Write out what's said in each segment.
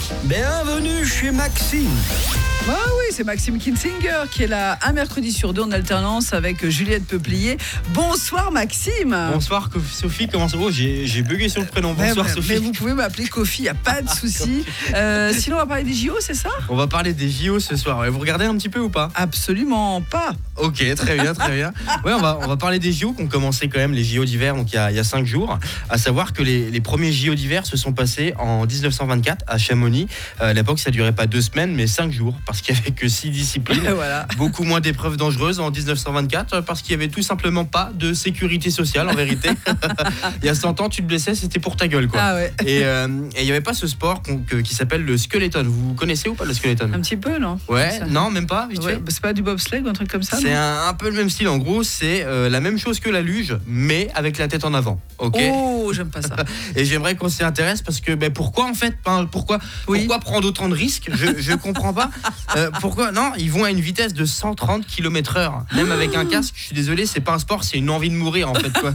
Bienvenue chez Maxime. Ah oui, c'est Maxime Kinsinger qui est là un mercredi sur deux en alternance avec Juliette Peuplier. Bonsoir Maxime. Bonsoir Sophie, comment ça va? J'ai bugué sur le prénom. Bonsoir Sophie. Mais vous pouvez m'appeler Kofi, il n'y a pas de souci. Sinon on va parler des JO, c'est ça? On va parler des JO ce soir. Ouais, vous regardez un petit peu ou pas? Absolument pas. Ok, très bien. Ouais, on va parler des JO qui ont commencé quand même, les JO d'hiver, donc il y a 5 jours. À savoir que les premiers JO d'hiver se sont passés en 1924 à Chamonix. À l'époque, ça durait pas 2 semaines, mais 5 jours, parce qu'il n'y avait que 6 disciplines. Voilà. Beaucoup moins d'épreuves dangereuses en 1924, parce qu'il n'y avait tout simplement pas de sécurité sociale, en vérité. Il y a 100 ans, tu te blessais, c'était pour ta gueule, quoi. Ah ouais. Et il n'y avait pas ce sport qui s'appelle le skeleton. Vous connaissez ou pas le skeleton? Un petit peu, non? Ouais, non, même pas. Ouais, c'est pas du bobsleigh ou un truc comme ça? C'est un peu le même style. En gros, c'est la même chose que la luge, mais avec la tête en avant. Ok. Oh, j'aime pas ça. Et j'aimerais qu'on s'y intéresse parce que pourquoi en fait, pourquoi prendre autant de risques? Je comprends pas. Pourquoi? Non, ils vont à une vitesse de 130 km/h, même avec un casque. Je suis désolé, c'est pas un sport, c'est une envie de mourir en fait, quoi.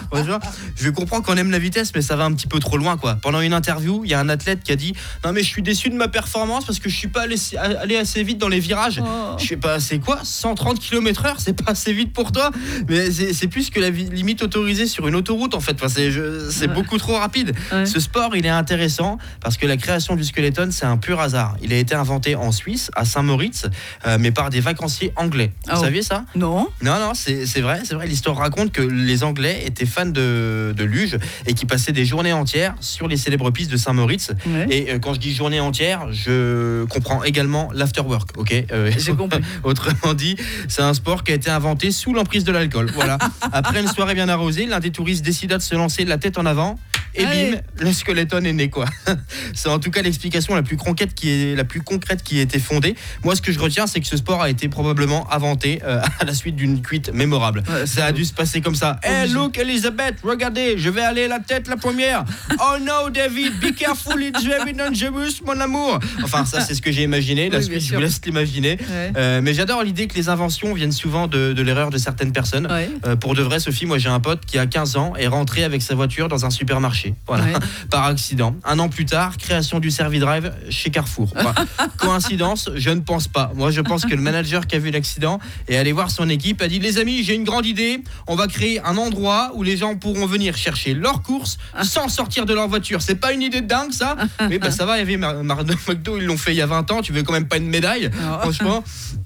Je comprends qu'on aime la vitesse, mais ça va un petit peu trop loin, quoi. Pendant une interview, il y a un athlète qui a dit non mais je suis déçu de ma performance parce que je suis pas allé assez vite dans les virages. Je sais pas, c'est quoi 130 km/h, c'est pas assez vite pour toi? Mais c'est plus que la limite autorisée sur une autoroute en fait. Enfin, c'est beaucoup trop rapide. Ouais. Ce sport, il est intéressant parce que la création du skeleton, c'est un pur hasard. Il a été inventé en Suisse, à Saint-Moritz, mais par des vacanciers anglais. Vous saviez ça? Non. Non, c'est vrai. L'histoire raconte que les Anglais étaient fans de luge et qui passaient des journées entières sur les célèbres pistes de Saint-Moritz. Ouais. Et quand je dis journée entière, je comprends également l'afterwork. Ok. J'ai compris. Autrement dit, c'est un sport qui a été inventé sous l'emprise de l'alcool. Voilà. Après une soirée bien arrosée, l'un des touristes décida de se lancer la tête en avant. Et bim, le skeleton est né, quoi. C'est en tout cas l'explication la plus concrète qui a été fondée. Moi, ce que je retiens, c'est que ce sport a été probablement inventé à la suite d'une cuite mémorable. Ouais, ça a dû se passer comme ça. Hey, look, Elizabeth, regardez, je vais aller la tête la première. Oh no, David, be careful, it's very dangerous, mon amour. Enfin, ça, c'est ce que j'ai imaginé. La suite, je vous laisse l'imaginer. Ouais. Mais j'adore l'idée que les inventions viennent souvent de l'erreur de certaines personnes. Ouais. Pour de vrai, Sophie, moi, j'ai un pote qui a 15 ans est rentré avec sa voiture dans un supermarché. Voilà, par accident. Un an plus tard, création du Servidrive chez Carrefour. Voilà. Coïncidence? Je ne pense pas. Moi, je pense que le manager qui a vu l'accident est allé voir son équipe, a dit les amis, j'ai une grande idée. On va créer un endroit où les gens pourront venir chercher leurs courses sans sortir de leur voiture. C'est pas une idée de dingue, ça? Oui, ça va. Il y avait McDo, ils l'ont fait il y a 20 ans. Tu veux quand même pas une médaille, franchement.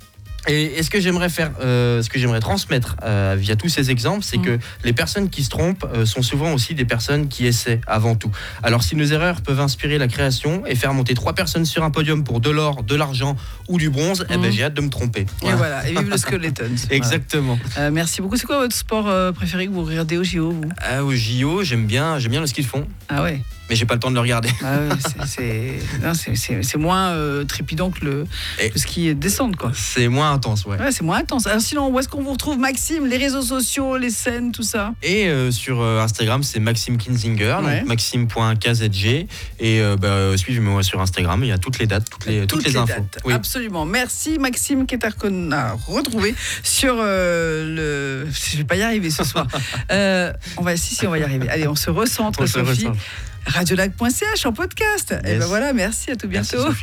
Et ce que j'aimerais transmettre via tous ces exemples, c'est que les personnes qui se trompent sont souvent aussi des personnes qui essaient avant tout. Alors si nos erreurs peuvent inspirer la création et faire monter 3 personnes sur un podium pour de l'or, de l'argent ou du bronze, j'ai hâte de me tromper. Voilà. Et vive le skeleton. Exactement. Merci beaucoup. C'est quoi votre sport préféré que vous regardez au JO? Au JO, j'aime bien le ski de fond. Ah ouais. Mais j'ai pas le temps de le regarder. Ah ouais, c'est moins trépidant que le ski de descente, quoi. C'est moins intense, ouais. Ouais, c'est moins intense. Alors sinon, où est-ce qu'on vous retrouve, Maxime? Les réseaux sociaux, les scènes, tout ça? Et sur Instagram, c'est Maxime Kinsinger, donc maxime.kzg. Et suivez-moi sur Instagram, il y a toutes les dates, toutes les infos. Dates. Oui. Absolument. Merci Maxime qui est à retrouver sur le... Je vais pas y arriver ce soir. On va y arriver. Allez, on se recentre, Sophie. Radiolac.ch en podcast. Yes. Et voilà, merci, à tout bientôt. Merci,